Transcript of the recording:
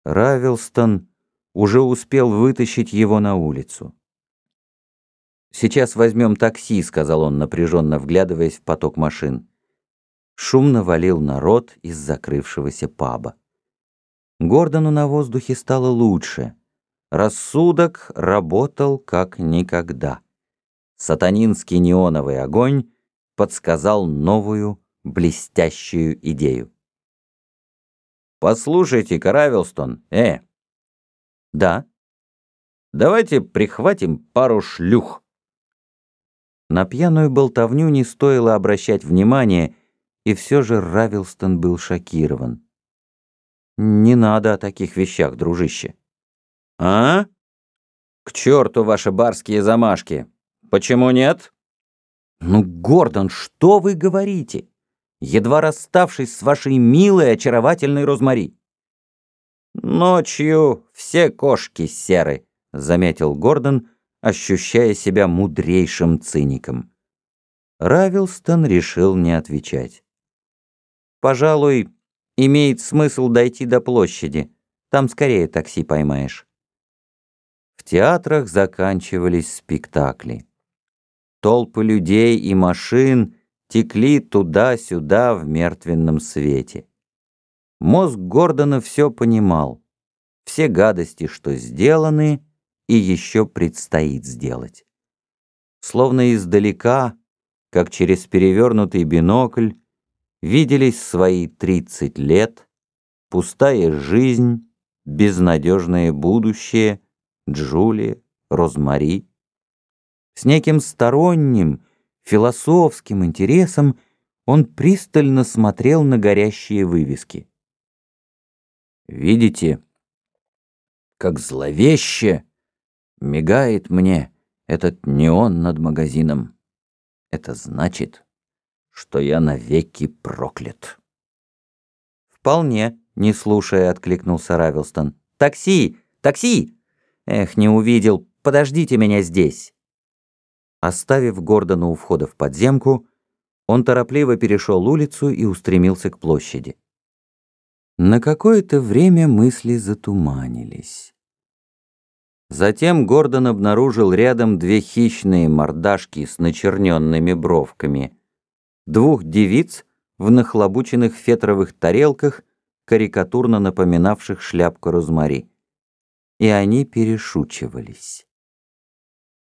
Равилстон уже успел вытащить его на улицу. «Сейчас возьмем такси», — сказал он, напряженно вглядываясь в поток машин. Шумно валил народ из закрывшегося паба. Гордону на воздухе стало лучше. Рассудок работал как никогда. Сатанинский неоновый огонь подсказал новую блестящую идею. «Послушайте-ка, Равилстон, «Да». «Давайте прихватим пару шлюх». На пьяную болтовню не стоило обращать внимания, и все же Равилстон был шокирован. «Не надо о таких вещах, дружище». «А? К черту ваши барские замашки! Почему нет?» «Ну, Гордон, что вы говорите? Едва расставшись с вашей милой, очаровательной Розмари». «Ночью все кошки серы», — заметил Гордон, ощущая себя мудрейшим циником. Равилстон решил не отвечать. «Пожалуй, имеет смысл дойти до площади. Там скорее такси поймаешь». В театрах заканчивались спектакли. Толпы людей и машин текли туда-сюда в мертвенном свете. Мозг Гордона все понимал. Все гадости, что сделаны, и еще предстоит сделать. Словно издалека, как через перевернутый бинокль, виделись свои 30 лет, пустая жизнь, безнадежное будущее, Джулия, Розмари. С неким сторонним, философским интересом он пристально смотрел на горящие вывески. «Видите, как зловеще мигает мне этот неон над магазином. Это значит, что я навеки проклят». «Вполне», — не слушая, откликнулся Равилстон. «Такси! Такси! Эх, не увидел. Подождите меня здесь». Оставив Гордона у входа в подземку, он торопливо перешел улицу и устремился к площади. На какое-то время мысли затуманились. Затем Гордон обнаружил рядом две хищные мордашки с начерненными бровками, двух девиц в нахлобученных фетровых тарелках, карикатурно напоминавших шляпку Розмари. И они перешучивались.